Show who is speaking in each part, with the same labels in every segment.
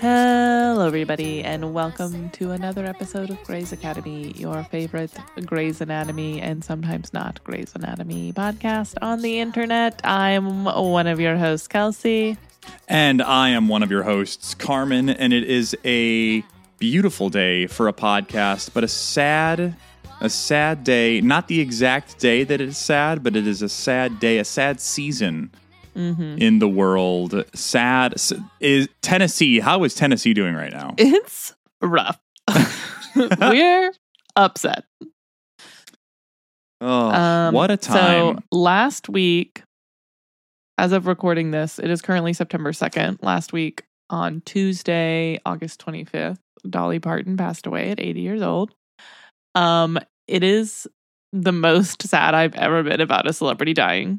Speaker 1: Hello, everybody, and welcome to another episode of Grey's Academy, your favorite Grey's Anatomy and sometimes not Grey's Anatomy podcast on the internet. I'm one of your hosts, Kelsey.
Speaker 2: And I am one of your hosts, Carmen, and it is a beautiful day for a podcast, but a sad day. Not the exact day that it is sad, but it is a sad day, a sad season in the world. Sad is Tennessee. How is Tennessee doing right now?
Speaker 1: It's rough. We're upset.
Speaker 2: Oh, what a time.
Speaker 1: So last week, as of recording this, it is currently September 2nd. Last week on Tuesday, August 25th, Dolly Parton passed away at 80 years old. It is the most sad I've ever been about a celebrity dying.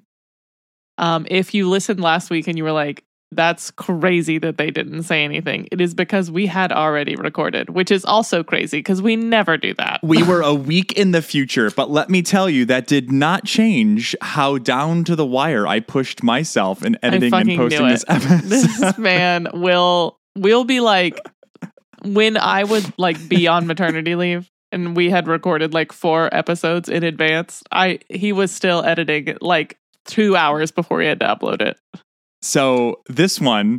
Speaker 1: If you listened last week and you were like, that's crazy that they didn't say anything, it is because we had already recorded, which is also crazy because we never do that.
Speaker 2: We were a week in the future, but let me tell you, that did not change how down to the wire I pushed myself in editing and posting this episode.
Speaker 1: This man will be like, when I would like be on maternity leave and we had recorded like 4 episodes in advance, he was still editing it like 2 hours before he had to upload it.
Speaker 2: So this one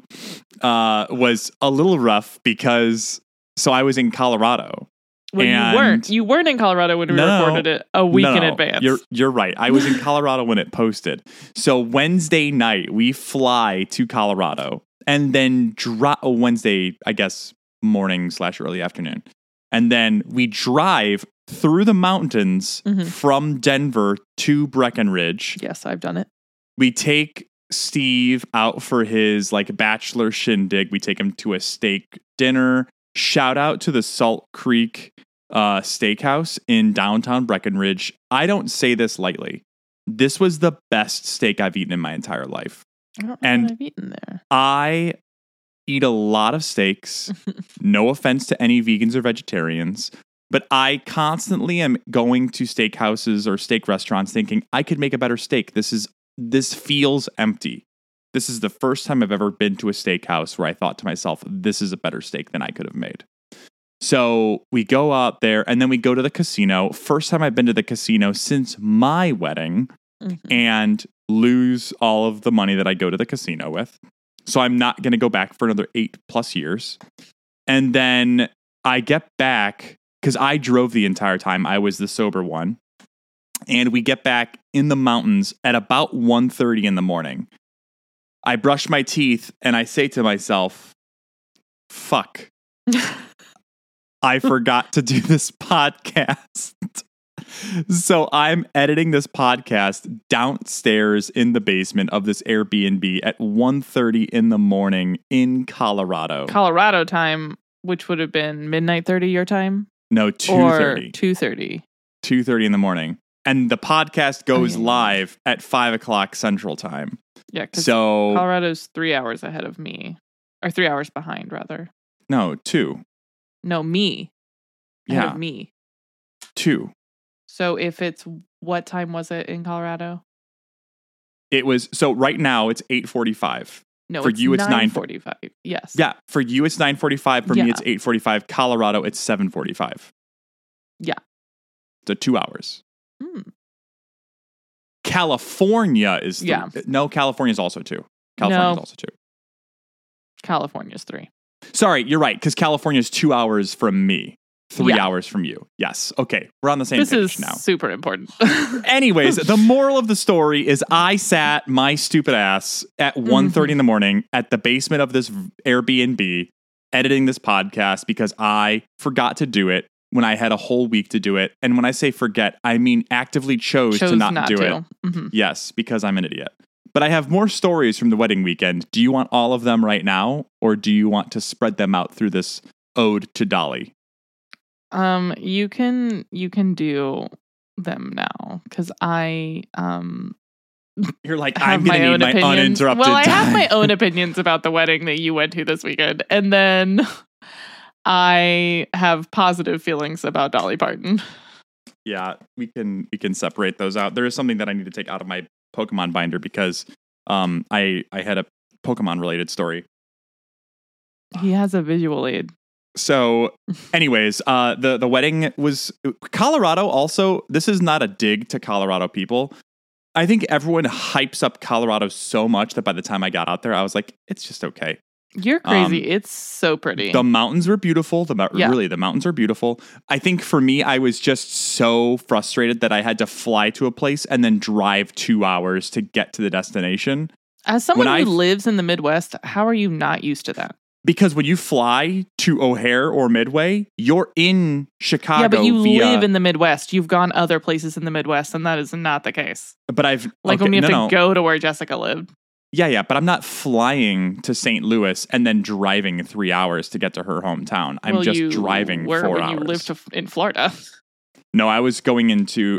Speaker 2: was a little rough because I was in Colorado.
Speaker 1: Well, you weren't in Colorado when we recorded it a week in advance.
Speaker 2: You're right. I was in Colorado when it posted. So Wednesday night we fly to Colorado and then Wednesday, I guess, morning / early afternoon. And then we drive through the mountains from Denver to Breckenridge.
Speaker 1: Yes, I've done it.
Speaker 2: We take Steve out for his like bachelor shindig. We take him to a steak dinner. Shout out to the Salt Creek Steakhouse in downtown Breckenridge. I don't say this lightly. This was the best steak I've eaten in my entire life.
Speaker 1: I don't know what I've eaten there.
Speaker 2: I eat a lot of steaks. No offense to any vegans or vegetarians, but I constantly am going to steakhouses or steak restaurants thinking I could make a better steak. This feels empty. This is the first time I've ever been to a steakhouse where I thought to myself, this is a better steak than I could have made. So we go out there and then we go to the casino. First time I've been to the casino since my wedding and lose all of the money that I go to the casino with. So I'm not going to go back for another 8+ years. And then I get back because I drove the entire time. I was the sober one. And we get back in the mountains at about 1:30 in the morning. I brush my teeth and I say to myself, fuck, I forgot to do this podcast. So I'm editing this podcast downstairs in the basement of this Airbnb at 1:30 in the morning in Colorado.
Speaker 1: Colorado time, which would have been midnight 30 your time?
Speaker 2: No, 2:30.
Speaker 1: 2:30.
Speaker 2: 2:30 in the morning. And the podcast goes live at 5 o'clock Central Time.
Speaker 1: Yeah, because Colorado's 3 hours ahead of me. Or 3 hours behind, rather.
Speaker 2: No, 2.
Speaker 1: No, me. Ahead of me.
Speaker 2: 2.
Speaker 1: So if it's, what time was it in Colorado?
Speaker 2: It was, so right now it's 8:45.
Speaker 1: No,
Speaker 2: for you it's
Speaker 1: 9:45. Yes.
Speaker 2: Yeah, for you it's 9:45. For me it's 8:45. Colorado it's 7:45.
Speaker 1: Yeah.
Speaker 2: So 2 hours. California is 3.
Speaker 1: Yeah.
Speaker 2: No, California is also 2. California is also 2.
Speaker 1: California's 3.
Speaker 2: Sorry, you're right, because California is 2 hours from me. 3 hours from you. Yes. Okay. We're on the same page now.
Speaker 1: This is super important.
Speaker 2: Anyways, the moral of the story is I sat my stupid ass at 1:30 in the morning at the basement of this Airbnb editing this podcast because I forgot to do it when I had a whole week to do it. And when I say forget, I mean actively chose to not do it. Yes, because I'm an idiot. But I have more stories from the wedding weekend. Do you want all of them right now? Or do you want to spread them out through this ode to Dolly?
Speaker 1: You can do them now because I
Speaker 2: You're like, I'm going to need my uninterrupted time.
Speaker 1: Well, I have my own opinions about the wedding that you went to this weekend. And then I have positive feelings about Dolly Parton.
Speaker 2: Yeah, we can separate those out. There is something that I need to take out of my Pokemon binder because I had a Pokemon related story.
Speaker 1: He has a visual aid.
Speaker 2: So, anyways, the wedding was Colorado. Also, this is not a dig to Colorado people. I think everyone hypes up Colorado so much that by the time I got out there, I was like, it's just okay.
Speaker 1: You're crazy. It's so pretty.
Speaker 2: The mountains were beautiful. Really, the mountains are beautiful. I think for me, I was just so frustrated that I had to fly to a place and then drive 2 hours to get to the destination.
Speaker 1: As someone who lives in the Midwest, how are you not used to that?
Speaker 2: Because when you fly to O'Hare or Midway, you're in Chicago.
Speaker 1: Yeah, but you live in the Midwest. You've gone other places in the Midwest, and that is not the case.
Speaker 2: But
Speaker 1: when you have to go to where Jessica lived.
Speaker 2: Yeah, but I'm not flying to St. Louis and then driving 3 hours to get to her hometown. I'm just driving 4 hours.
Speaker 1: When you lived in Florida.
Speaker 2: No, I was going into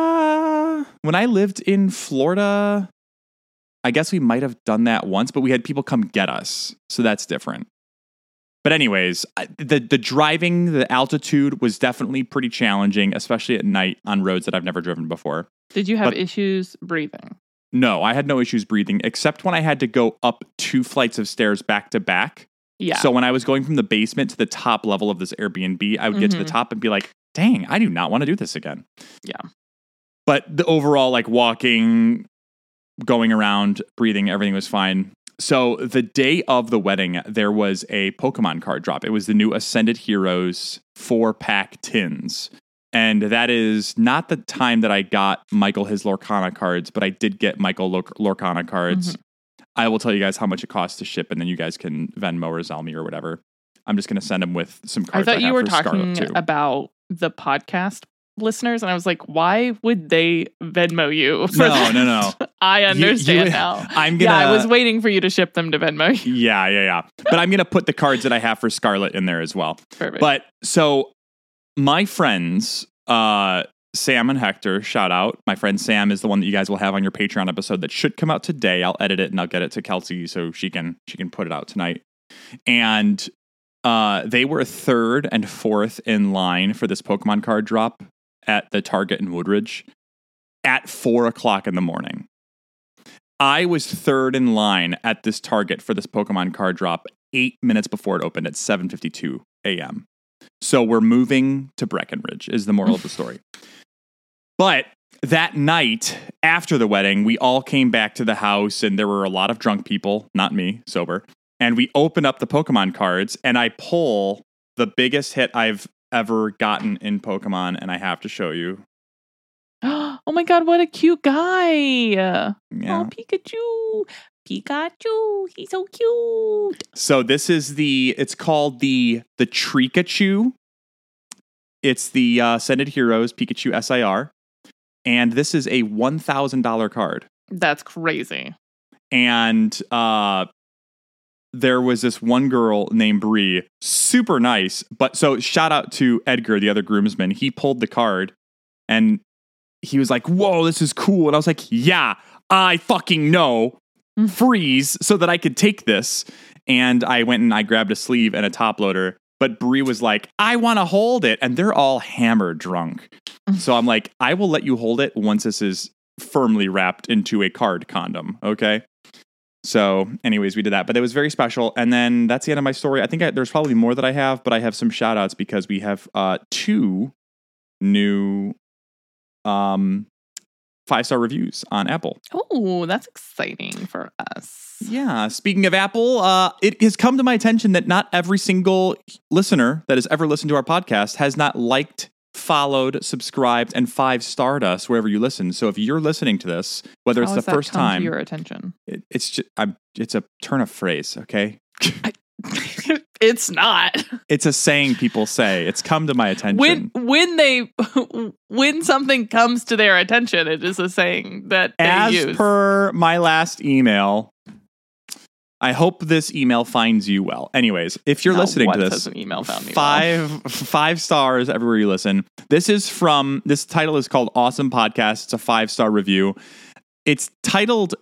Speaker 2: when I lived in Florida. I guess we might have done that once, but we had people come get us. So that's different. But anyways, the driving, the altitude was definitely pretty challenging, especially at night on roads that I've never driven before.
Speaker 1: Did you have issues breathing?
Speaker 2: No, I had no issues breathing, except when I had to go up 2 flights of stairs back to back.
Speaker 1: Yeah.
Speaker 2: So when I was going from the basement to the top level of this Airbnb, I would get to the top and be like, dang, I do not want to do this again.
Speaker 1: Yeah.
Speaker 2: But the overall, like walking, going around, breathing, everything was fine. So the day of the wedding, there was a Pokemon card drop. It was the new Ascended Heroes 4-pack tins. And that is not the time that I got Michael his Lorcana cards, but I did get Michael Lorcana cards. Mm-hmm. I will tell you guys how much it costs to ship, and then you guys can Venmo or Zelle me or whatever. I'm just going to send them with some cards.
Speaker 1: I thought you were talking about the podcast listeners, and I was like, why would they Venmo you?
Speaker 2: No.
Speaker 1: I understand now. I was waiting for you to ship them to Venmo.
Speaker 2: Yeah. But I'm gonna put the cards that I have for Scarlet in there as well.
Speaker 1: Perfect.
Speaker 2: But so my friends, Sam and Hector, shout out. My friend Sam is the one that you guys will have on your Patreon episode that should come out today. I'll edit it and I'll get it to Kelsey so she can put it out tonight. And they were 3rd and 4th in line for this Pokemon card drop at the Target in Woodridge at 4:00 in the morning. I was 3rd in line at this Target for this Pokemon card drop 8 minutes before it opened at 7:52 a.m. So we're moving to Breckenridge is the moral of the story. But that night after the wedding, we all came back to the house and there were a lot of drunk people, not me, sober. And we open up the Pokemon cards and I pull the biggest hit I've ever gotten in Pokemon, and I have to show you.
Speaker 1: Oh my god, what a cute guy.
Speaker 2: Yeah.
Speaker 1: Oh, Pikachu, he's so cute.
Speaker 2: So this is it's called the Trikachu. It's the Ascended Heroes Pikachu SIR, and this is a $1,000 card.
Speaker 1: That's crazy.
Speaker 2: And there was this one girl named Bree, super nice. But so shout out to Edgar, the other groomsman. He pulled the card and he was like, whoa, this is cool. And I was like, yeah, I fucking know. Freeze so that I could take this. And I went and I grabbed a sleeve and a top loader. But Bree was like, I want to hold it. And they're all hammered drunk. So I'm like, I will let you hold it once this is firmly wrapped into a card condom. Okay. So anyways, we did that, but it was very special. And then that's the end of my story. I think there's probably more that I have, but I have some shout outs because we have 2 new 5-star reviews on Apple.
Speaker 1: Oh, that's exciting for us.
Speaker 2: Yeah. Speaking of Apple, it has come to my attention that not every single listener that has ever listened to our podcast has not liked, followed, subscribed, and 5-starred us wherever you listen. So if you're listening to this, whether it's the first time,
Speaker 1: to your attention,
Speaker 2: it's just it's a turn of phrase. Okay,
Speaker 1: it's not.
Speaker 2: It's a saying people say. It's come to my attention.
Speaker 1: When something comes to their attention, it is a saying that they use.
Speaker 2: As per my last email. I hope this email finds you well. Anyways, if you're listening to this,
Speaker 1: an email found me well.
Speaker 2: 5 stars everywhere you listen. This title is called Awesome Podcast. It's a 5-star review. It's titled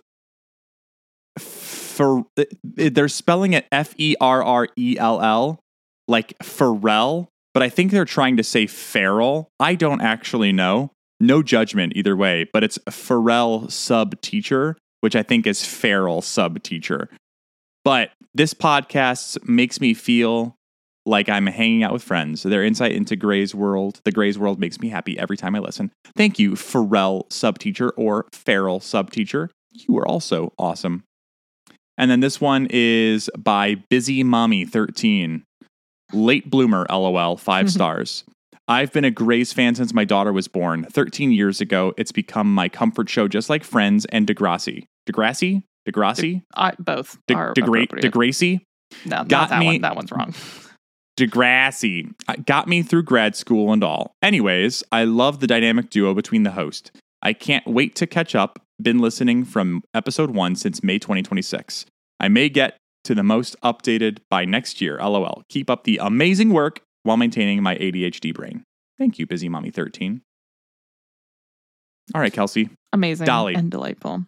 Speaker 2: they're spelling it Ferrell, like Pharrell, but I think they're trying to say feral. I don't actually know. No judgment either way, but it's Pharrell sub teacher, which I think is feral sub teacher. But this podcast makes me feel like I'm hanging out with friends. Their insight into Grey's World, the Grey's World, makes me happy every time I listen. Thank you, Pharrell Subteacher or Feral Subteacher. You are also awesome. And then this one is by Busy Mommy 13. Late bloomer, LOL, 5 stars. I've been a Grey's fan since my daughter was born. 13 years ago, it's become my comfort show, just like Friends and Degrassi. Degrassi?
Speaker 1: Both are appropriate.
Speaker 2: Degrassi?
Speaker 1: No, not that one. That one's wrong.
Speaker 2: Degrassi got me through grad school and all. Anyways, I love the dynamic duo between the host. I can't wait to catch up. Been listening from episode 1 since May 2026. I may get to the most updated by next year. LOL. Keep up the amazing work while maintaining my ADHD brain. Thank you, Busy Mommy 13. All right, Kelsey.
Speaker 1: Amazing.
Speaker 2: Dolly.
Speaker 1: And delightful.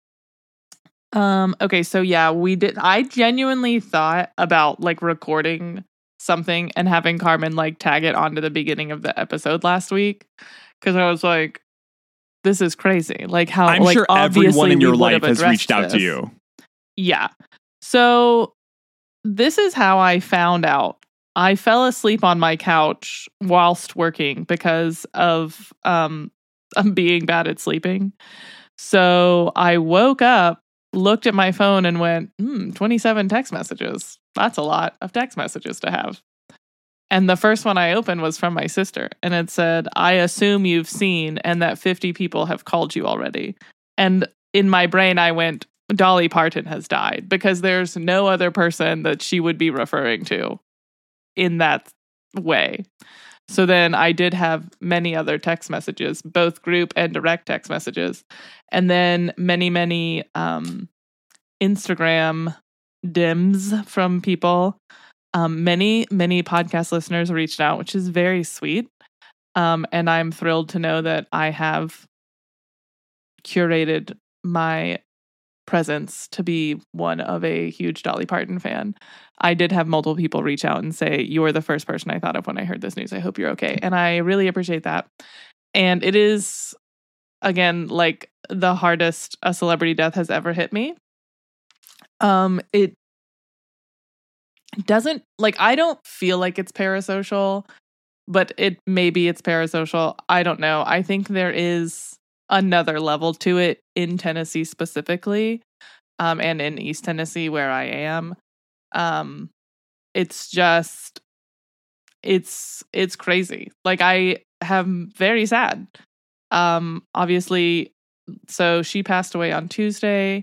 Speaker 1: Okay, so yeah, I genuinely thought about like recording something and having Carmen like tag it onto the beginning of the episode last week. Cause I was like, this is crazy. Like how
Speaker 2: I'm sure everyone in your life has reached out to you.
Speaker 1: Yeah. So this is how I found out. I fell asleep on my couch whilst working because of I'm being bad at sleeping. So I woke up, looked at my phone and went, 27 text messages. That's a lot of text messages to have. And the first one I opened was from my sister. And it said, I assume you've seen and that 50 people have called you already. And in my brain, I went, Dolly Parton has died because there's no other person that she would be referring to in that way. So then I did have many other text messages, both group and direct text messages. And then many Instagram DMs from people. Many podcast listeners reached out, which is very sweet. And I'm thrilled to know that I have curated my presence to be one of a huge Dolly Parton fan. I did have multiple people reach out and say, you're the first person I thought of when I heard this news. I hope you're okay. And I really appreciate that. And it is, again, like the hardest a celebrity death has ever hit me. It doesn't, like, I don't feel like it's parasocial, but maybe it's parasocial. I don't know. I think there is another level to it in Tennessee specifically, and in East Tennessee where I am. It's just, it's crazy. Like, I am very sad. Obviously, so she passed away on Tuesday.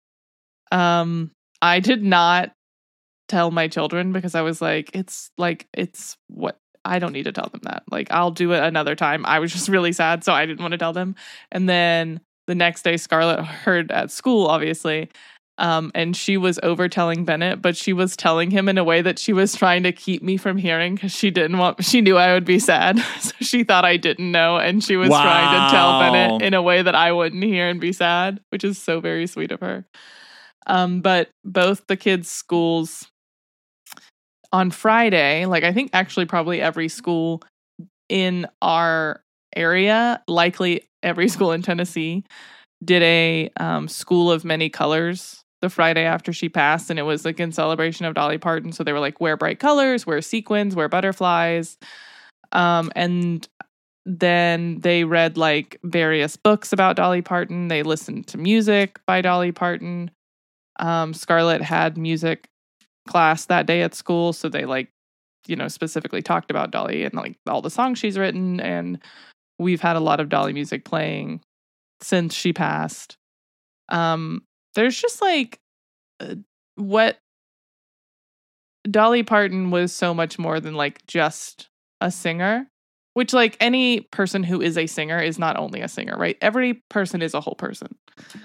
Speaker 1: I did not tell my children because I was like, it's what, I don't need to tell them that. Like, I'll do it another time. I was just really sad, so I didn't want to tell them. And then the next day, Scarlett heard at school, obviously, and she was over telling Bennett, but she was telling him in a way that she was trying to keep me from hearing because she knew I would be sad. So she thought I didn't know, and she was trying to tell Bennett in a way that I wouldn't hear and be sad, which is so very sweet of her. But both the kids' schools on Friday, like I think actually probably every school in our area, likely every school in Tennessee, did a School of Many Colors the Friday after she passed. And it was like in celebration of Dolly Parton. So they were like, wear bright colors, wear sequins, wear butterflies. And then they read like various books about Dolly Parton. They listened to music by Dolly Parton. Scarlett had music class that day at school, so they specifically talked about Dolly and like all the songs she's written, and we've had a lot of Dolly music playing since she passed. There's just like what Dolly Parton was so much more than like just a singer, which like any person who is a singer is not only a singer, right? Every person is a whole person.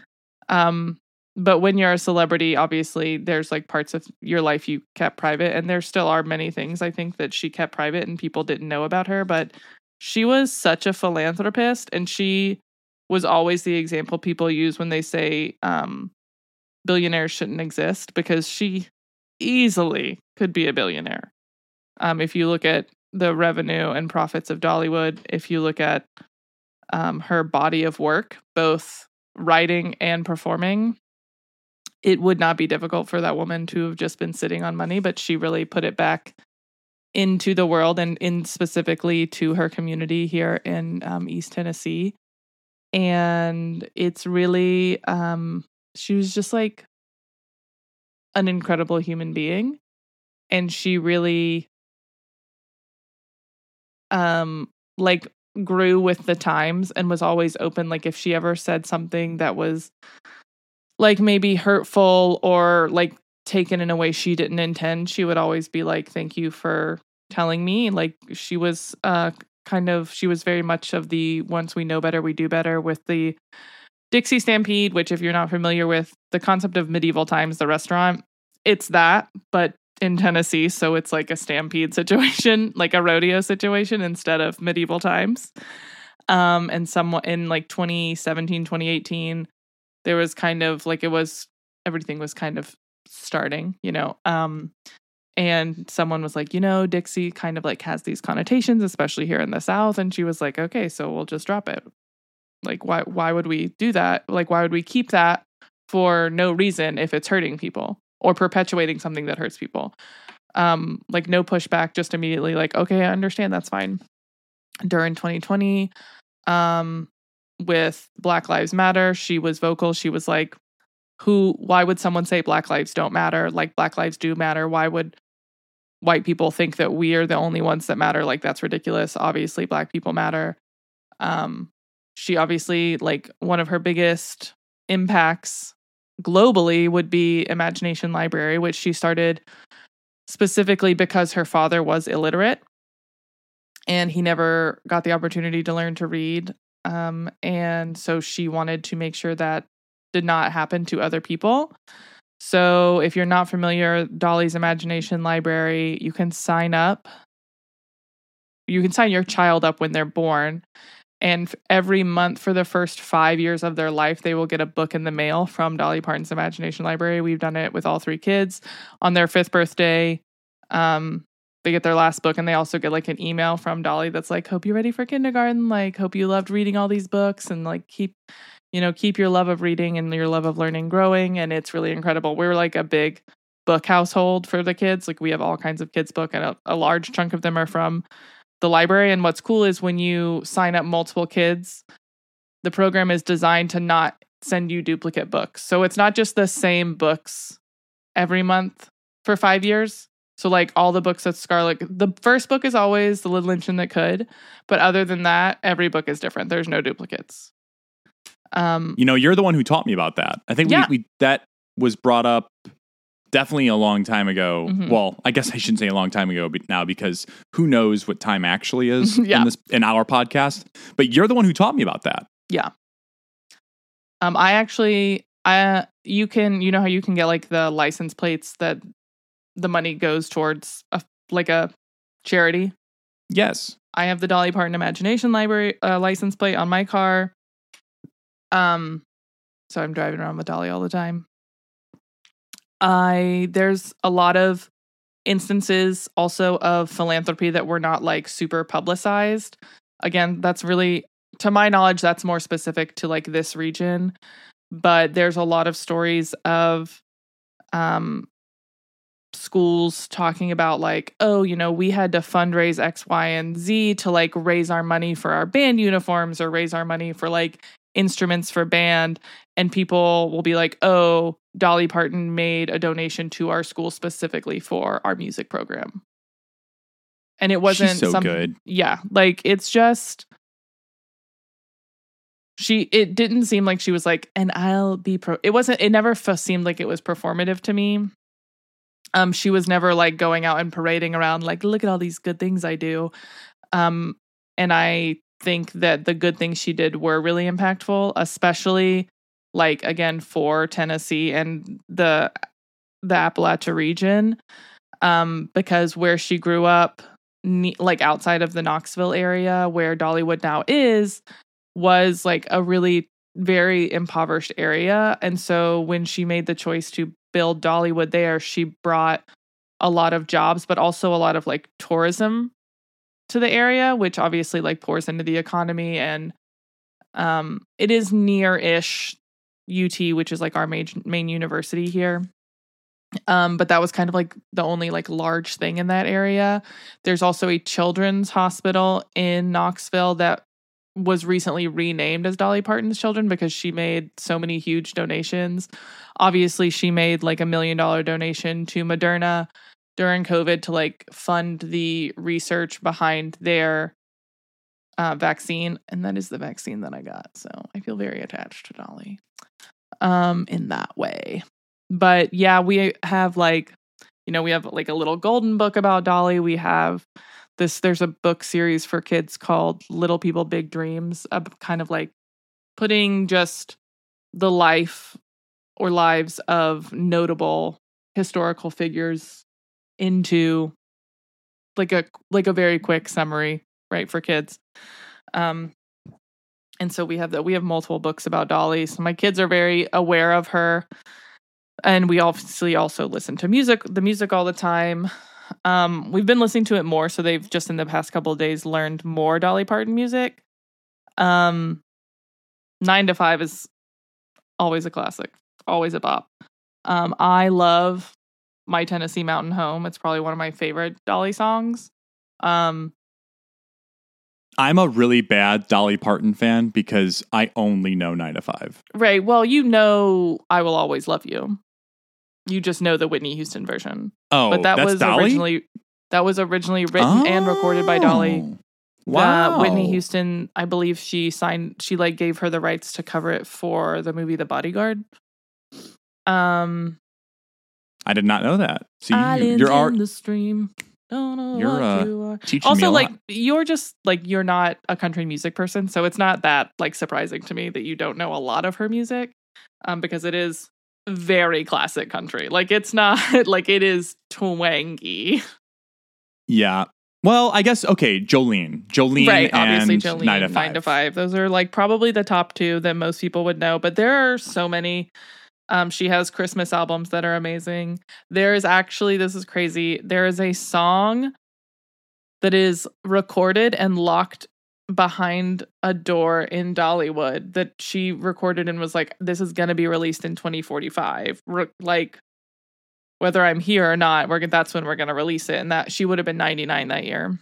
Speaker 1: But when you're a celebrity, obviously, there's like parts of your life you kept private. And there still are many things I think that she kept private and people didn't know about her. But she was such a philanthropist. And she was always the example people use when they say billionaires shouldn't exist, because she easily could be a billionaire. If you look at the revenue and profits of Dollywood, if you look at her body of work, both writing and performing, it would not be difficult for that woman to have just been sitting on money, but she really put it back into the world and in specifically to her community here in East Tennessee. And it's really, she was just like an incredible human being. And she really, like grew with the times and was always open. Like if she ever said something that was like maybe hurtful or like taken in a way she didn't intend, she would always be like, thank you for telling me. Like she was she was very much of the once we know better, we do better with the Dixie Stampede, which if you're not familiar with the concept of Medieval Times, the restaurant, it's that, but in Tennessee. So it's like a stampede situation, like a rodeo situation instead of medieval times. And somewhat in like 2017, 2018, there was kind of like everything was kind of starting, and someone was like, Dixie kind of like has these connotations, especially here in the South. And she was like, okay, so we'll just drop it. Like, why would we do that? Like, why would we keep that for no reason if it's hurting people or perpetuating something that hurts people? Like no pushback, just immediately like, okay, I understand. That's fine. During 2020, with Black Lives Matter, she was vocal. She was like, why would someone say Black lives don't matter? Like Black lives do matter. Why would white people think that we are the only ones that matter? Like that's ridiculous. Obviously Black people matter. She obviously, like one of her biggest impacts globally would be Imagination Library, which she started specifically because her father was illiterate and he never got the opportunity to learn to read. And so she wanted to make sure that did not happen to other people. So if you're not familiar, Dolly's Imagination Library, you can sign up. You can sign your child up when they're born. And every month for the first 5 years of their life, they will get a book in the mail from Dolly Parton's Imagination Library. We've done it with all 3 kids. On their 5th birthday, they get their last book, and they also get like an email from Dolly that's like, hope you're ready for kindergarten. Like, hope you loved reading all these books, and like keep your love of reading and your love of learning growing. And it's really incredible. We're like a big book household for the kids. Like we have all kinds of kids' book, and a large chunk of them are from the library. And what's cool is when you sign up multiple kids, the program is designed to not send you duplicate books. So it's not just the same books every month for 5 years. So like all the books that Scarlett, the first book is always The Little Engine That Could, but other than that, every book is different. There's no duplicates.
Speaker 2: You're the one who taught me about that. I think we that was brought up definitely a long time ago. Mm-hmm. Well, I guess I shouldn't say a long time ago now, because who knows what time actually is in our podcast. But you're the one who taught me about that.
Speaker 1: Yeah. You can, how you can get like the license plates that the money goes towards a charity.
Speaker 2: Yes. I
Speaker 1: have the Dolly Parton Imagination Library license plate on my car. So I'm driving around with Dolly all the time. There's a lot of instances also of philanthropy that were not like super publicized. Again, that's really, to my knowledge, that's more specific to like this region. But there's a lot of stories of schools talking about like, oh, we had to fundraise X, Y, and Z to like raise our money for our band uniforms or raise our money for like instruments for band. And people will be like, oh, Dolly Parton made a donation to our school specifically for our music program. And it wasn't
Speaker 2: She's so good.
Speaker 1: Yeah. Like it's just, it didn't seem like she was like, and I'll be it never seemed like it was performative to me. She was never like going out and parading around like, look at all these good things I do. And I think that the good things she did were really impactful, especially like, again, for Tennessee and the Appalachia region, because where she grew up, like outside of the Knoxville area where Dollywood now is, was like a really very impoverished area. And so when she made the choice to build Dollywood there, she brought a lot of jobs, but also a lot of like tourism to the area, which obviously like pours into the economy. And it is near-ish UT, which is like our main university here. But that was kind of like the only like large thing in that area. There's also a children's hospital in Knoxville that was recently renamed as Dolly Parton's Children because she made so many huge donations. Obviously, she made like $1 million donation to Moderna during COVID to like fund the research behind their vaccine. And that is the vaccine that I got. So I feel very attached to Dolly in that way. But yeah, we have like, we have like a little golden book about Dolly. We have there's a book series for kids called Little People, Big Dreams, kind of like putting just the life or lives of notable historical figures into like a very quick summary, right, for kids. And so we have multiple books about Dolly. So my kids are very aware of her. And we obviously also listen to the music all the time. We've been listening to it more, so they've just in the past couple of days learned more Dolly Parton music. 9 to 5 is always a classic, always a bop. I love My Tennessee Mountain Home. It's probably one of my favorite Dolly songs.
Speaker 2: I'm a really bad Dolly Parton fan because I only know 9 to 5.
Speaker 1: Right. Well, I Will Always Love You. You just know the Whitney Houston version.
Speaker 2: Oh,
Speaker 1: but that was
Speaker 2: Dolly?
Speaker 1: originally written and recorded by Dolly.
Speaker 2: Wow.
Speaker 1: Whitney Houston, I believe she like gave her the rights to cover it for the movie The Bodyguard.
Speaker 2: I did not know that. See,
Speaker 1: you're in the stream. Don't know
Speaker 2: you're
Speaker 1: what you are.
Speaker 2: Teaching
Speaker 1: also,
Speaker 2: me a
Speaker 1: like
Speaker 2: lot.
Speaker 1: you're just like you're not a country music person, so it's not that like surprising to me that you don't know a lot of her music, because it is very classic country. Like it's not like it is twangy.
Speaker 2: Yeah. Well, I guess Jolene,
Speaker 1: right? Obviously,
Speaker 2: and
Speaker 1: Jolene,
Speaker 2: 9 to 5.
Speaker 1: 9 to 5. Those are like probably the top two that most people would know. But there are so many. She has Christmas albums that are amazing. There is actually, this is crazy. There is a song that is recorded and locked behind a door in Dollywood that she recorded and was like, this is going to be released in 2045. Like, whether I'm here or not, that's when we're going to release it. And that she would have been 99 that year.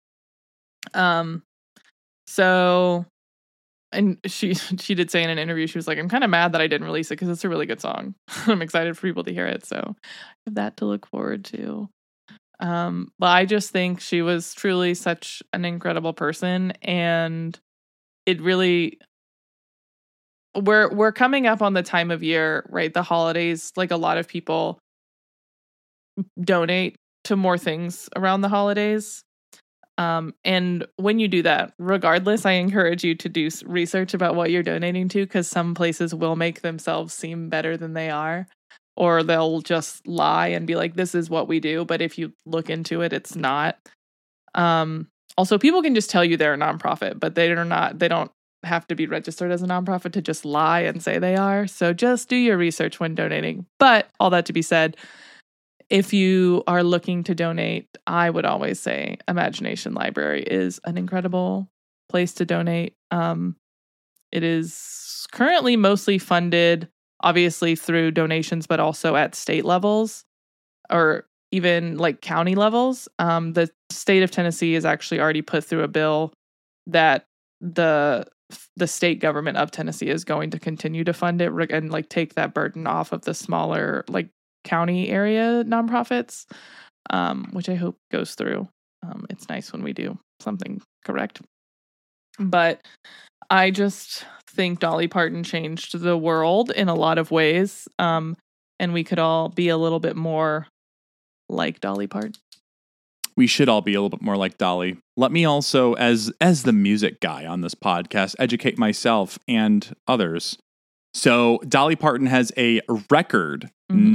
Speaker 1: So, and she did say in an interview, she was like, I'm kind of mad that I didn't release it because it's a really good song. I'm excited for people to hear it. So I have that to look forward to. But I just think she was truly such an incredible person, and it really, we're coming up on the time of year, right? The holidays, like a lot of people donate to more things around the holidays. And when you do that, regardless, I encourage you to do research about what you're donating to, because some places will make themselves seem better than they are, or they'll just lie and be like, this is what we do. But if you look into it, it's not. Also, people can just tell you they're a nonprofit, but they don't have to be registered as a nonprofit to just lie and say they are. So just do your research when donating. But all that to be said, if you are looking to donate, I would always say Imagination Library is an incredible place to donate. It is currently mostly funded, obviously, through donations, but also at state levels or even like county levels. The state of Tennessee has actually already put through a bill that the state government of Tennessee is going to continue to fund it and like take that burden off of the smaller like county area nonprofits, which I hope goes through. It's nice when we do something correct. But I just think Dolly Parton changed the world in a lot of ways, and we could all be a little bit more like Dolly Parton.
Speaker 2: We should all be a little bit more like Dolly. Let me also, as the music guy on this podcast, educate myself and others. So Dolly Parton has a record,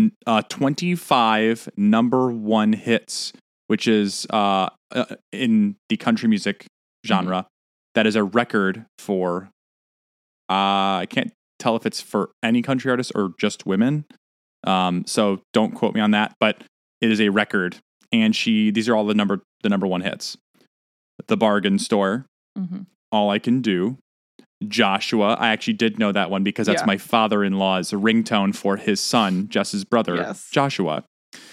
Speaker 2: 25 number one hits, which is in the country music genre. Mm-hmm. That is a record for, I can't tell if it's for any country artist or just women. So don't quote me on that, but it is a record. And these are all the number one hits. The Bargain Store, All I Can Do, Joshua. I actually did know that one because that's my father-in-law's ringtone for his son, Jess's brother, Joshua.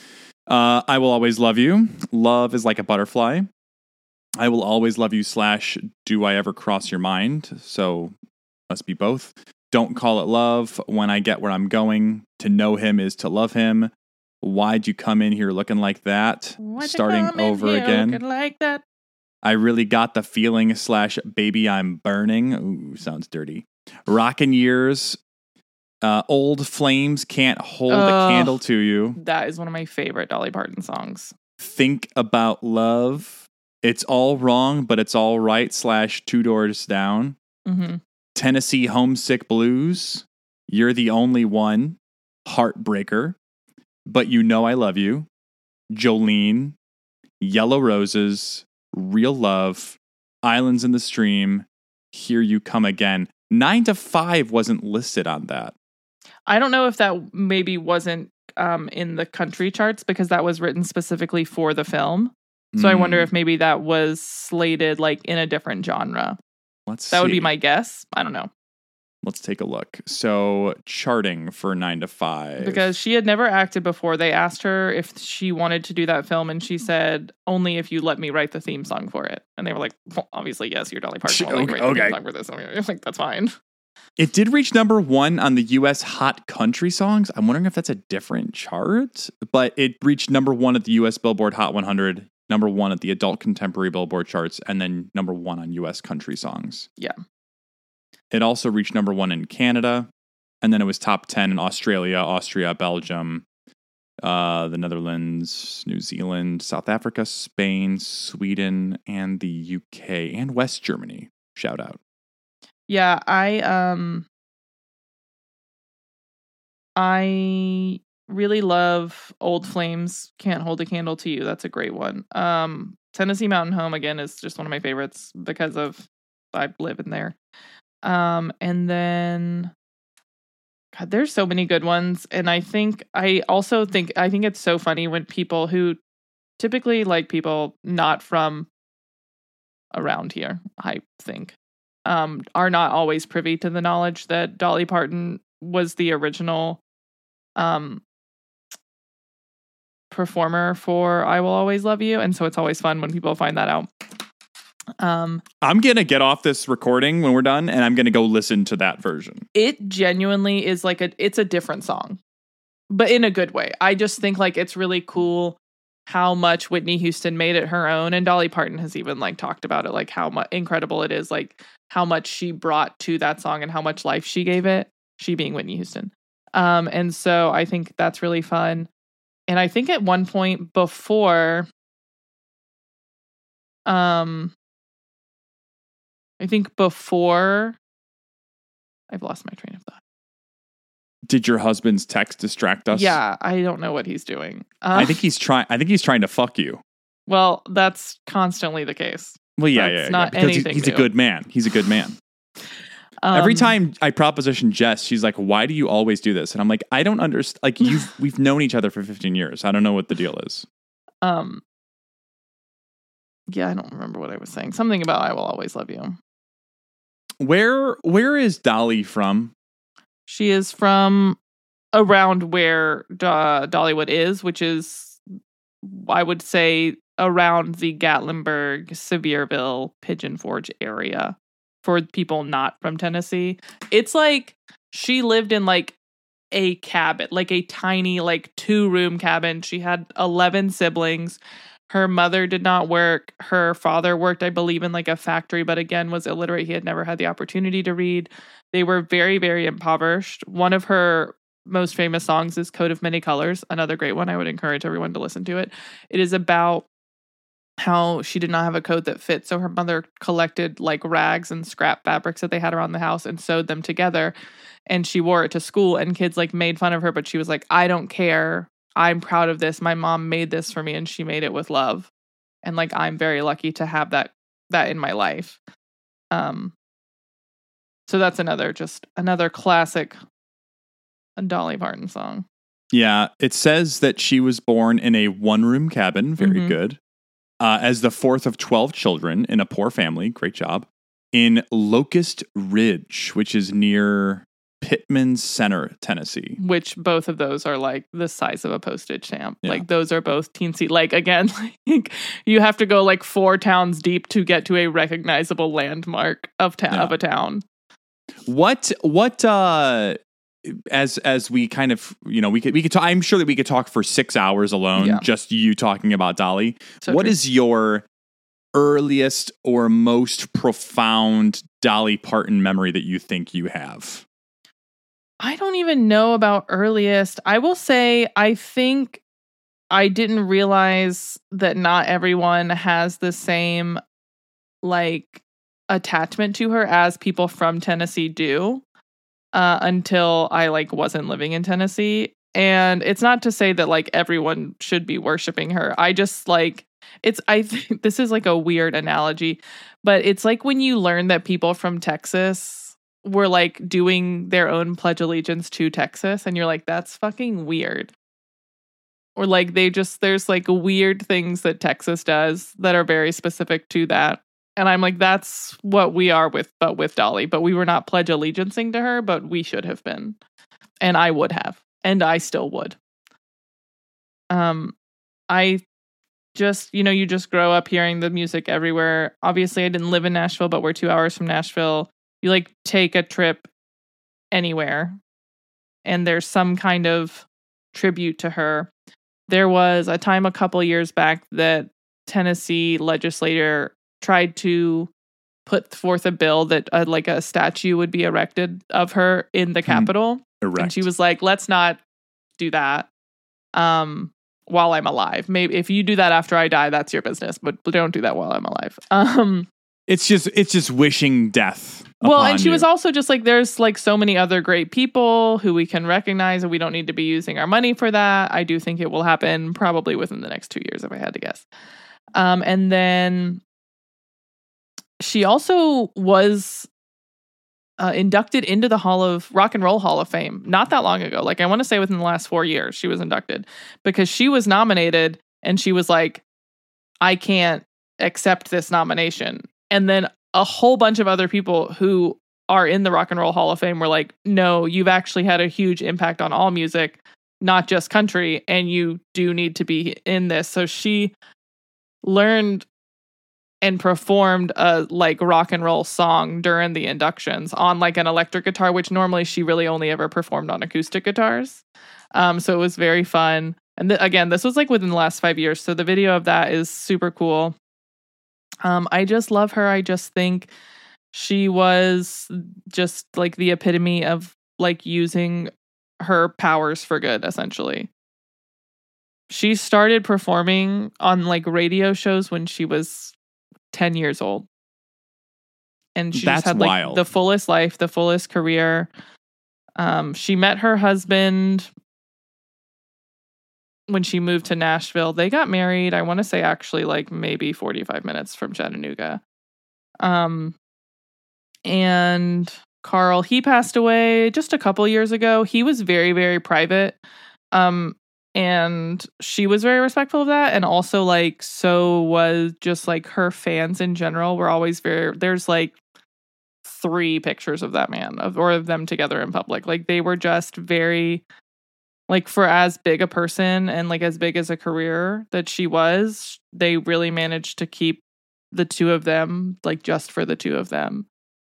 Speaker 2: I Will Always Love You. Love is like a butterfly. I Will Always Love You / Do I Ever Cross Your Mind? So must be both. Don't Call It Love. When I Get Where I'm Going. To Know Him is to Love Him. Why'd You Come In Here Looking Like That? Starting Over Again.
Speaker 1: Like that?
Speaker 2: I Really Got the Feeling / Baby I'm Burning. Ooh, sounds dirty. Rockin' Years. Old Flames Can't Hold a Candle to You.
Speaker 1: That is one of my favorite Dolly Parton songs.
Speaker 2: Think About Love. It's All Wrong, But It's All Right / Two Doors Down.
Speaker 1: Mm-hmm.
Speaker 2: Tennessee Homesick Blues. You're the Only One. Heartbreaker. But You Know I Love You. Jolene. Yellow Roses. Real Love. Islands in the Stream. Here You Come Again. 9 to 5 wasn't listed on that.
Speaker 1: I don't know if that maybe wasn't in the country charts because that was written specifically for the film. So I wonder if maybe that was slated like in a different genre. That would be my guess. I don't know.
Speaker 2: Let's take a look. So charting for 9 to 5.
Speaker 1: Because she had never acted before. They asked her if she wanted to do that film and she said, only if you let me write the theme song for it. And they were like, well, obviously, yes, you're Dolly Parton. Write the theme song for this. I'm like, that's fine.
Speaker 2: It did reach number 1 on the US Hot Country Songs. I'm wondering if that's a different chart, but it reached number 1 at the US Billboard Hot 100, number 1 at the Adult Contemporary Billboard charts, and then number 1 on US Country Songs.
Speaker 1: Yeah.
Speaker 2: It also reached number 1 in Canada, and then it was top 10 in Australia, Austria, Belgium, the Netherlands, New Zealand, South Africa, Spain, Sweden, and the UK, and West Germany. Shout out.
Speaker 1: Yeah, I really love Old Flames, Can't Hold a Candle to You. That's a great one. Tennessee Mountain Home, again, is just one of my favorites because of I live in there. And then, God, there's so many good ones. And I think it's so funny when people who typically like people not from around here, I think, are not always privy to the knowledge that Dolly Parton was the original performer for I Will Always Love You. And so it's always fun when people find that out. I'm
Speaker 2: going to get off this recording when we're done and I'm going to go listen to that version.
Speaker 1: It genuinely is like it's a different song, but in a good way. I just think like it's really cool how much Whitney Houston made it her own. And Dolly Parton has even like talked about it, like how incredible it is, like how much she brought to that song and how much life she gave it, she being Whitney Houston. And so I think that's really fun. And I think at one point before, I've lost my train of thought.
Speaker 2: Did your husband's text distract us?
Speaker 1: Yeah, I don't know what he's doing.
Speaker 2: I think he's trying to fuck you.
Speaker 1: Well, that's constantly the case.
Speaker 2: Well, yeah,
Speaker 1: not
Speaker 2: because
Speaker 1: anything
Speaker 2: he's
Speaker 1: new.
Speaker 2: a good man. He's a good man. Every time I proposition Jess, she's like, "Why do you always do this?" And I'm like, "I don't understand. Like, we've known each other for 15 years. I don't know what the deal is."
Speaker 1: Yeah, I don't remember what I was saying. Something about I Will Always Love You.
Speaker 2: Where is Dolly from?
Speaker 1: She is from around where Dollywood is, which is, I would say, around the Gatlinburg, Sevierville, Pigeon Forge area for people not from Tennessee. It's like she lived in like a cabin, like a tiny, like 2-room cabin. She had 11 siblings. Her mother did not work. Her father worked, I believe, in like a factory, but again, was illiterate. He had never had the opportunity to read. They were very, very impoverished. One of her most famous songs is Coat of Many Colors, another great one. I would encourage everyone to listen to it. It is about how she did not have a coat that fit, so her mother collected like rags and scrap fabrics that they had around the house and sewed them together, and she wore it to school, and kids like made fun of her, but she was like, I don't care. I'm proud of this. My mom made this for me and she made it with love. And like, I'm very lucky to have that in my life. So that's another classic Dolly Parton song.
Speaker 2: Yeah. It says that she was born in a 1-room cabin. Very good. As the 4th of 12 children in a poor family. Great job. in Locust Ridge, which is near Pittman Center, Tennessee.
Speaker 1: Which both of those are like the size of a postage stamp.
Speaker 2: Yeah.
Speaker 1: Like those are both teensy. Like again, like you have to go like 4 towns deep to get to a recognizable landmark of a town.
Speaker 2: What as we kind of, we could talk, I'm sure that we could talk for 6 hours alone, just you talking about Dolly. So what is your earliest or most profound Dolly Parton memory that you think you have?
Speaker 1: I don't even know about earliest. I will say, I think I didn't realize that not everyone has the same like attachment to her as people from Tennessee do, until I like wasn't living in Tennessee. And it's not to say that like everyone should be worshiping her. I just like I think this is like a weird analogy, but it's like when you learn that people from Texas were like doing their own Pledge Allegiance to Texas, and you're like, that's fucking weird. Or like there's like weird things that Texas does that are very specific to that. And I'm like, that's what we are with Dolly. But we were not Pledge Allegiancing to her, but we should have been. And I would have. And I still would. I just, you just grow up hearing the music everywhere. Obviously, I didn't live in Nashville, but we're 2 hours from Nashville. You like take a trip anywhere, and there's some kind of tribute to her. There was a time a couple years back that Tennessee legislator tried to put forth a bill that like a statue would be erected of her in the Capitol. And she was like, let's not do that while I'm alive. Maybe if you do that after I die, that's your business, but don't do that while I'm alive.
Speaker 2: It's just wishing death.
Speaker 1: Well, and she was also just like, there's like so many other great people who we can recognize, and we don't need to be using our money for that. I do think it will happen probably within the next 2 years, if I had to guess. And then she also was inducted into the Rock and Roll Hall of Fame not that long ago. Like I want to say within the last 4 years she was inducted, because she was nominated and she was like, I can't accept this nomination. And then a whole bunch of other people who are in the Rock and Roll Hall of Fame were like, no, you've actually had a huge impact on all music, not just country, and you do need to be in this. So she learned and performed a like rock and roll song during the inductions on like an electric guitar, which normally she really only ever performed on acoustic guitars. So it was very fun. And again, this was like within the last 5 years. So the video of that is super cool. I just love her. I just think she was just like the epitome of like using her powers for good, essentially. She started performing on like radio shows when she was 10 years old. And she just had like the fullest life, the fullest career. She met her husband when she moved to Nashville. They got married, I want to say actually like maybe 45 minutes from Chattanooga. And Carl, he passed away just a couple years ago. He was very, very private. And she was very respectful of that. And also like, so was just like her fans in general were always there's like 3 pictures of that man or of them together in public. Like they were just very, like for as big a person and like as big as a career that she was, they really managed to keep the 2 of them, like just for the 2 of them.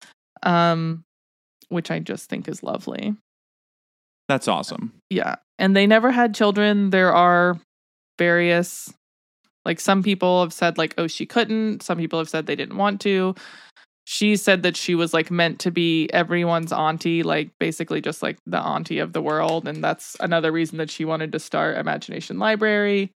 Speaker 1: Which I just think is lovely.
Speaker 2: That's awesome.
Speaker 1: Yeah. And they never had children. There are various, like some people have said like, oh, she couldn't. Some people have said they didn't want to. She said that she was like meant to be everyone's auntie, like basically just like the auntie of the world. And that's another reason that she wanted to start Imagination Library.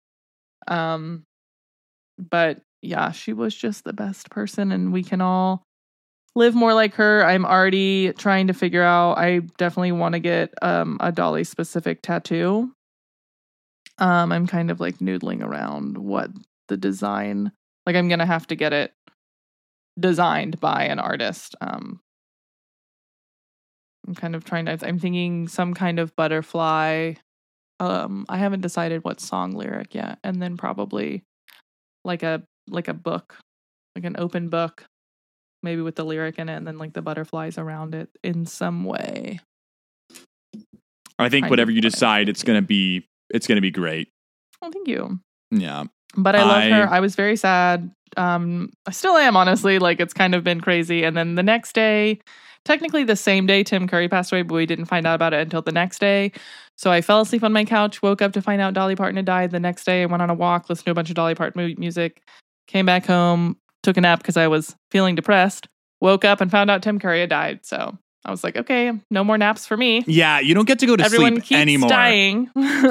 Speaker 1: But yeah, she was just the best person, and we can all live more like her. I'm already trying to figure out, I definitely want to get a Dolly specific tattoo. I'm kind of like noodling around what the design, like I'm going to have to get it designed by an artist. I'm kind of I'm thinking some kind of butterfly. I haven't decided what song lyric yet. And then probably like a book, like an open book maybe with the lyric in it and then like the butterflies around it in some way.
Speaker 2: I think
Speaker 1: Kind
Speaker 2: whatever
Speaker 1: of
Speaker 2: you
Speaker 1: what I was
Speaker 2: decide, it's gonna be great.
Speaker 1: Oh, thank you.
Speaker 2: Yeah.
Speaker 1: But I love her. I was very sad. I still am, honestly. Like, it's kind of been crazy. And then the next day, technically the same day Tim Curry passed away, but we didn't find out about it until the next day. So I fell asleep on my couch, woke up to find out Dolly Parton had died. The next day, I went on a walk, listened to a bunch of Dolly Parton music, came back home, took a nap because I was feeling depressed, woke up and found out Tim Curry had died. So I was like, okay, no more naps for me.
Speaker 2: Yeah, you don't get to go to
Speaker 1: Everyone
Speaker 2: sleep
Speaker 1: keeps
Speaker 2: anymore.
Speaker 1: dying.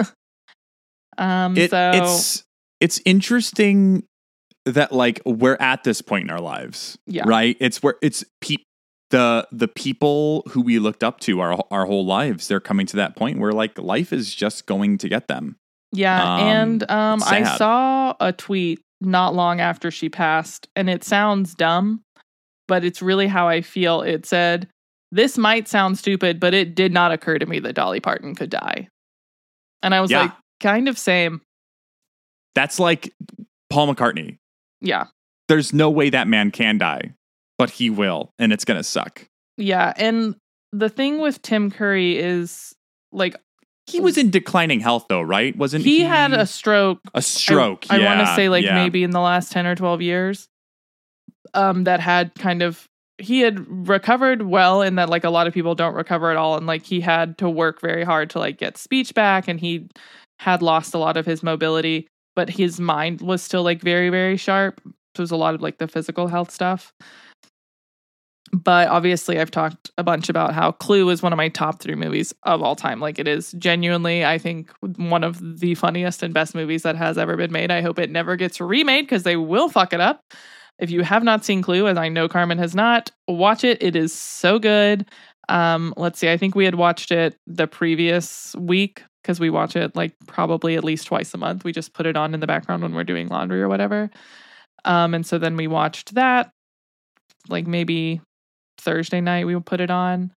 Speaker 2: It's interesting that like we're at this point in our lives,
Speaker 1: Yeah.
Speaker 2: right? It's where it's the people who we looked up to our whole lives. They're coming to that point where like life is just going to get them.
Speaker 1: Yeah, and I
Speaker 2: sad.
Speaker 1: saw a tweet not long after she passed, and it sounds dumb, but it's really how I feel. It said, "This might sound stupid, but it did not occur to me that Dolly Parton could die." And I was like, kind of same.
Speaker 2: That's like Paul McCartney.
Speaker 1: Yeah.
Speaker 2: There's no way that man can die, but he will, and it's going to suck.
Speaker 1: Yeah, and the thing with Tim Curry is, like...
Speaker 2: He was in declining health, though, right? Wasn't he?
Speaker 1: He had a stroke.
Speaker 2: A stroke,
Speaker 1: I want to say, like, maybe in the last 10 or 12 years. That had kind of... He had recovered well in that, like, a lot of people don't recover at all, and, like, he had to work very hard to, like, get speech back, and he had lost a lot of his mobility. But his mind was still, like, very, very sharp. So it was a lot of, like, the physical health stuff. But obviously, I've talked a bunch about how Clue is one of my top 3 movies of all time. Like, it is genuinely, I think, one of the funniest and best movies that has ever been made. I hope it never gets remade because they will fuck it up. If you have not seen Clue, as I know Carmen has not, watch it. It is so good. Let's see. I think we had watched it the previous week, because we watch it like probably at least twice a month. We just put it on in the background when we're doing laundry or whatever. And so then we watched that, like maybe Thursday night we would put it on.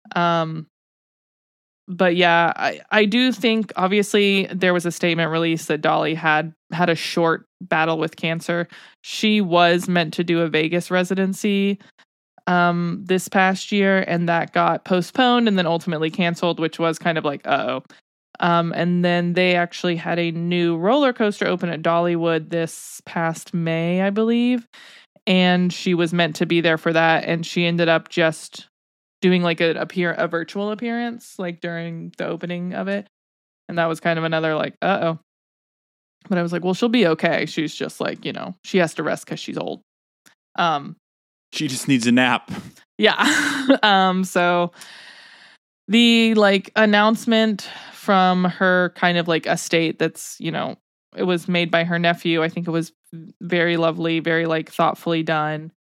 Speaker 1: But yeah, I do think obviously there was a statement released that Dolly had a short battle with cancer. She was meant to do a Vegas residency this past year, and that got postponed and then ultimately canceled, which was kind of like, uh-oh. And then they actually had a new roller coaster open at Dollywood this past May, I believe. And she was meant to be there for that. And she ended up just doing like a virtual appearance, like during the opening of it. And that was kind of another like, uh-oh. But I was like, well, she'll be okay. She's just like, you know, she has to rest because she's old.
Speaker 2: She just needs a nap.
Speaker 1: Yeah. So the like announcement from her kind of like estate that's, you know, it was made by her nephew. I think it was very lovely, very like thoughtfully done.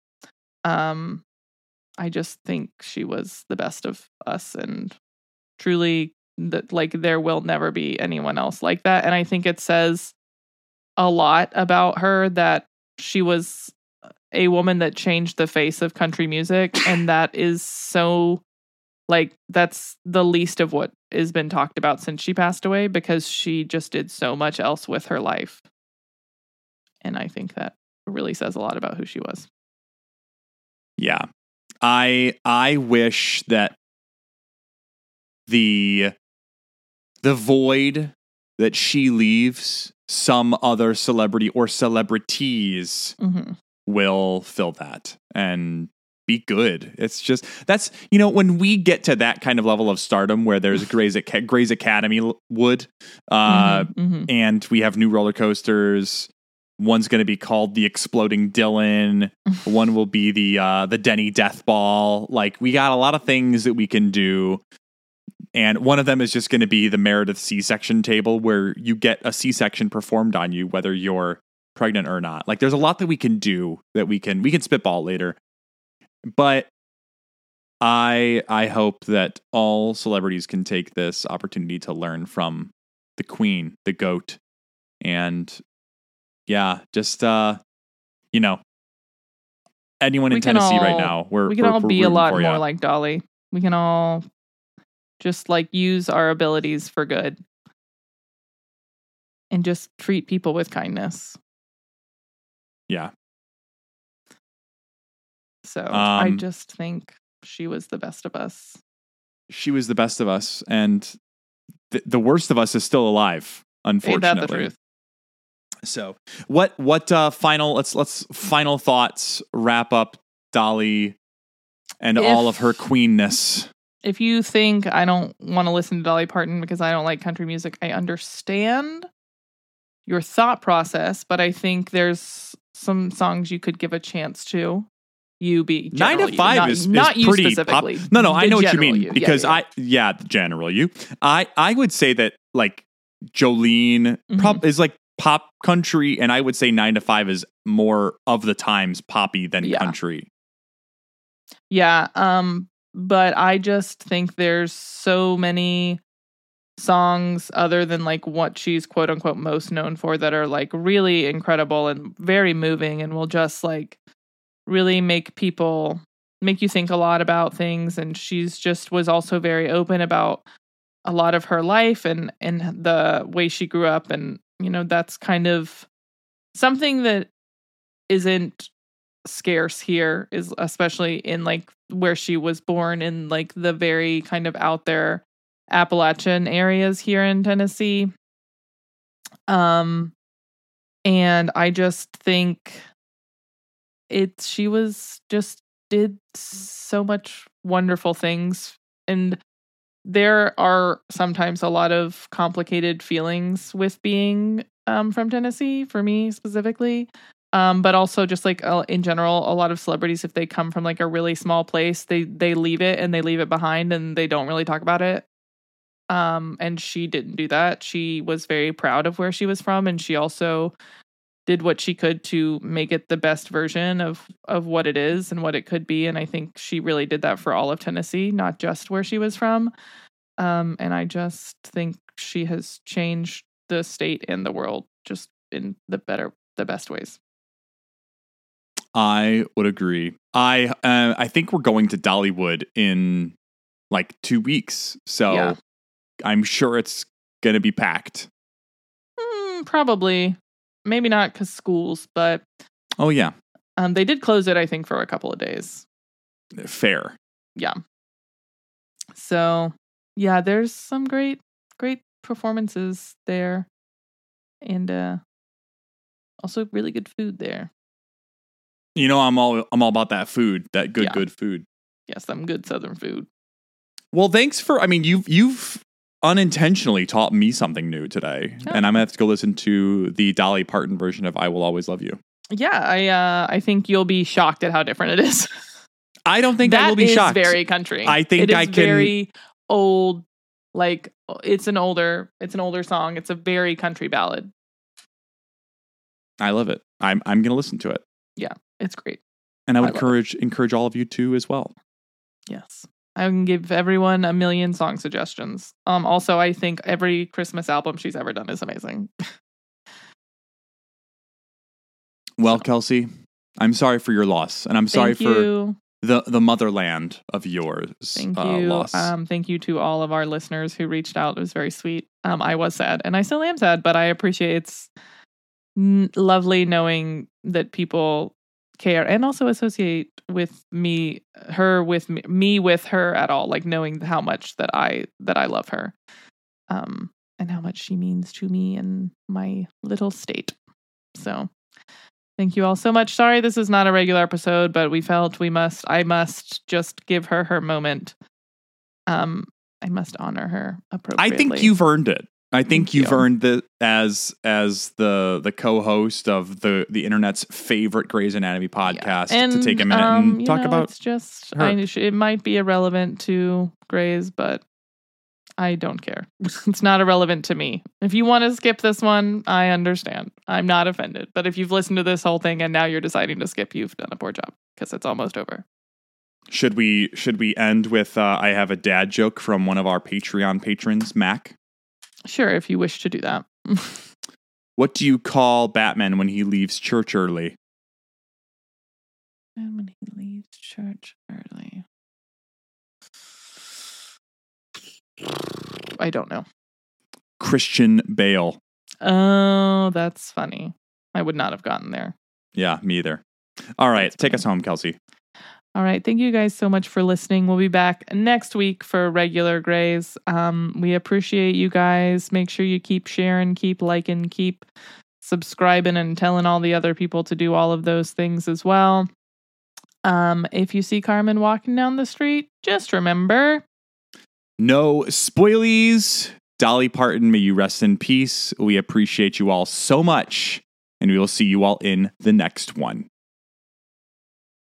Speaker 1: I just think she was the best of us, and truly that like there will never be anyone else like that. And I think it says a lot about her that she was a woman that changed the face of country music, and that is so like that's the least of what has been talked about since she passed away, because she just did so much else with her life. And I think that really says a lot about who she was.
Speaker 2: Yeah. I wish that the void that she leaves, some other celebrity or celebrities will fill that and be good. It's just, that's, you know, when we get to that kind of level of stardom where there's Grey's Academy would, and we have new roller coasters. One's going to be called the Exploding Dylan. One will be the Denny Death Ball. Like, we got a lot of things that we can do. And one of them is just going to be the Meredith C-section table, where you get a C-section performed on you, whether you're pregnant or not. Like, there's a lot that we can do that we can spitball later. But I hope that all celebrities can take this opportunity to learn from the Queen, the GOAT, and yeah, just you know, anyone in Tennessee right now,
Speaker 1: we can all be a lot more like Dolly. We can all just like use our abilities for good and just treat people with kindness.
Speaker 2: Yeah.
Speaker 1: So I just think she was the best of us.
Speaker 2: She was the best of us, and the worst of us is still alive, unfortunately.
Speaker 1: Ain't that the truth?
Speaker 2: So what final let's final thoughts wrap up Dolly and all of her queenness.
Speaker 1: If you think I don't want to listen to Dolly Parton because I don't like country music, I understand your thought process, but I think there's some songs you could give a chance to. You be
Speaker 2: 9 to 5 is
Speaker 1: not you
Speaker 2: pretty
Speaker 1: specifically.
Speaker 2: No, I know what you mean
Speaker 1: you.
Speaker 2: because the general you. I would say that like Jolene is like pop country, and I would say 9 to 5 is more of the times poppy than country.
Speaker 1: Yeah, but I just think there's so many songs other than like what she's quote unquote most known for that are like really incredible and very moving and will just like really make you think a lot about things. And she's just was also very open about a lot of her life and the way she grew up. And, you know, that's kind of something that isn't scarce here, is especially in like where she was born in like the very kind of out there Appalachian areas here in Tennessee. And I just think she was just did so much wonderful things. And there are sometimes a lot of complicated feelings with being from Tennessee, for me specifically. But also just like in general, a lot of celebrities, if they come from like a really small place, they leave it and they leave it behind and they don't really talk about it. And she didn't do that. She was very proud of where she was from, and she also did what she could to make it the best version of what it is and what it could be. And I think she really did that for all of Tennessee, not just where she was from. And I just think she has changed the state and the world just in the best ways.
Speaker 2: I would agree. I think we're going to Dollywood in like 2 weeks. So yeah. I'm sure it's going to be packed.
Speaker 1: Probably. Maybe not because schools, but...
Speaker 2: Oh, yeah.
Speaker 1: They did close it, I think, for a couple of days.
Speaker 2: Fair.
Speaker 1: Yeah. So, yeah, there's some great performances there. And also really good food there.
Speaker 2: You know, I'm all about that food, that good food.
Speaker 1: Yes, some good Southern food.
Speaker 2: Well, thanks for, I mean, you've unintentionally taught me something new today, and I'm gonna have to go listen to the Dolly Parton version of "I Will Always Love You."
Speaker 1: Yeah, I think you'll be shocked at how different it is.
Speaker 2: I don't think I will be shocked.
Speaker 1: That is very country.
Speaker 2: I think I can.
Speaker 1: Very old, like it's an older song. It's a very country ballad.
Speaker 2: I love it. I'm gonna listen to it.
Speaker 1: Yeah, it's great,
Speaker 2: and I would encourage all of you to as well.
Speaker 1: Yes. I can give everyone a million song suggestions. Also, I think every Christmas album she's ever done is amazing.
Speaker 2: Well, Kelsey, I'm sorry for your loss, and I'm sorry for the motherland of yours.
Speaker 1: Thank you.
Speaker 2: Loss.
Speaker 1: Thank you to all of our listeners who reached out. It was very sweet. I was sad, and I still am sad, but I appreciate it's lovely knowing that people care and also associate with me with her at all, like knowing how much that I love her, and how much she means to me and my little state. So thank you all so much. Sorry this is not a regular episode, but we felt I must just give her her moment. I must honor her appropriately.
Speaker 2: I think you've earned it. I think you've earned it as the co-host of the internet's favorite Grey's Anatomy podcast, and, to take a minute and talk about.
Speaker 1: It's just it might be irrelevant to Grey's, but I don't care. It's not irrelevant to me. If you want to skip this one, I understand. I'm not offended. But if you've listened to this whole thing and now you're deciding to skip, you've done a poor job because it's almost over.
Speaker 2: Should we end with I have a dad joke from one of our Patreon patrons, Mac?
Speaker 1: Sure, if you wish to do that.
Speaker 2: What do you call Batman when he leaves church early?
Speaker 1: And when he leaves church early. I don't know.
Speaker 2: Christian Bale.
Speaker 1: Oh, that's funny. I would not have gotten there.
Speaker 2: Yeah, me either. All right, take us home, Kelsey.
Speaker 1: All right. Thank you guys so much for listening. We'll be back next week for regular Grays. We appreciate you guys. Make sure you keep sharing, keep liking, keep subscribing, and telling all the other people to do all of those things as well. If you see Carmen walking down the street, just remember,
Speaker 2: no spoilies. Dolly Parton, may you rest in peace. We appreciate you all so much, and we will see you all in the next one.